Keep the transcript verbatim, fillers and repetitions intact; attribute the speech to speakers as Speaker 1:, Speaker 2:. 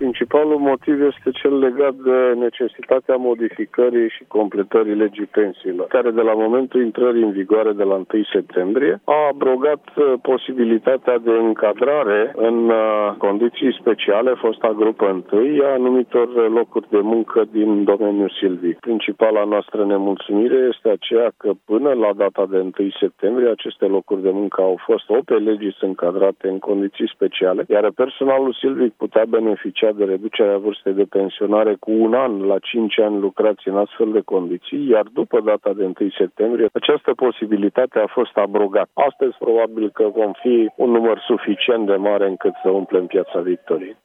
Speaker 1: Principalul motiv este cel legat de necesitatea modificării și completării legii pensiilor, care de la momentul intrării în vigoare de la întâi septembrie a abrogat posibilitatea de încadrare în condiții speciale, fosta grupă întâi, a anumitor locuri de muncă din domeniul silvic. Principala noastră nemulțumire este aceea că până la data de întâi septembrie aceste locuri de muncă au fost o pe legii sunt încadrate în condiții speciale, iar personalul silvic putea beneficia de reducerea vârstei de pensionare cu un an la cinci ani lucrați în astfel de condiții, iar după data de întâi septembrie această posibilitate a fost abrogată. Astăzi probabil că vom fi un număr suficient de mare încât să umplem Piața Victoriei.